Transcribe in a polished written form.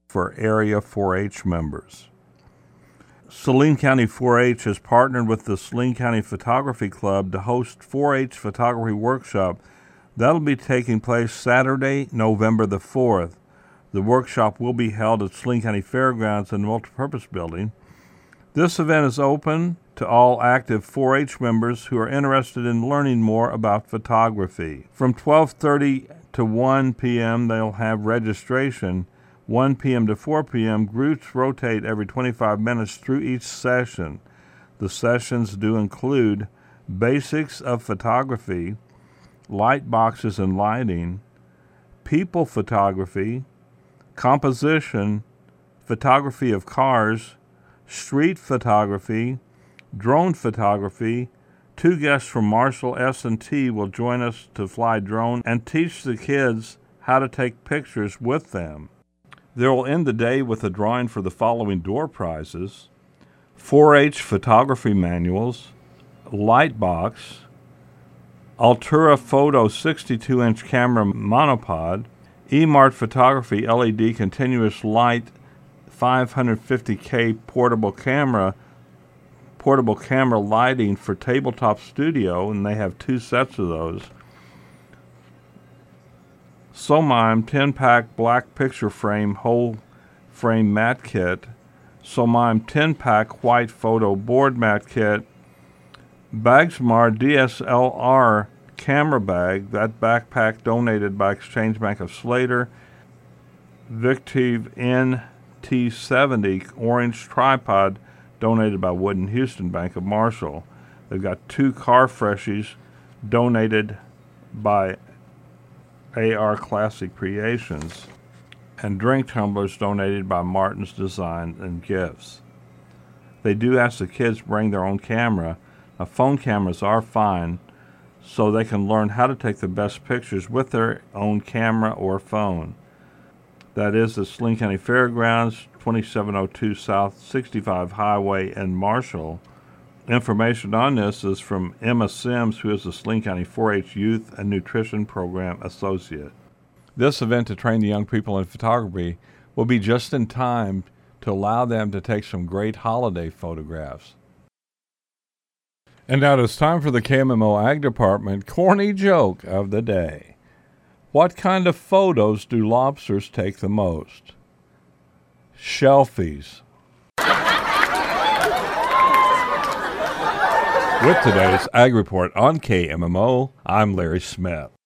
for area 4-H members. Saline County 4-H has partnered with the Saline County Photography Club to host 4-H photography workshop. That'll be taking place Saturday, November the 4th. The workshop will be held at Saline County Fairgrounds in the Multipurpose Building. This event is open to all active 4-H members who are interested in learning more about photography. From 12:30 to 1 p.m., they'll have registration. 1 p.m. to 4 p.m., groups rotate every 25 minutes through each session. The sessions do include basics of photography, light boxes and lighting, people photography, composition, photography of cars, street photography, drone photography. 2 guests from Marshall S&T will join us to fly drone and teach the kids how to take pictures with them. They will end the day with a drawing for the following door prizes: 4-H photography manuals, light box, Altura Photo 62-inch camera monopod, eMart Photography LED continuous light 550K portable camera lighting for tabletop studio, and they have 2 sets of those. Somime 10-pack black picture frame whole frame mat kit, Somime 10-pack white photo board mat kit, Bagsmar DSLR camera bag, that backpack donated by Exchange Bank of Slater, Victive NT70 orange tripod donated by Wood and Houston Bank of Marshall. They've got 2 car freshies donated by AR Classic Creations, and drink tumblers donated by Martin's Design and Gifts. They do ask the kids bring their own camera. Now, phone cameras are fine, so they can learn how to take the best pictures with their own camera or phone. That is the Saline County Fairgrounds, 2702 South 65 Highway in Marshall. Information on this is from Emma Sims, who is the Saline County 4-H Youth and Nutrition Program Associate. This event to train the young people in photography will be just in time to allow them to take some great holiday photographs. And now it's time for the KMMO Ag Department corny joke of the day. What kind of photos do lobsters take the most? Shelfies. With today's Ag Report on KMMO, I'm Larry Smith.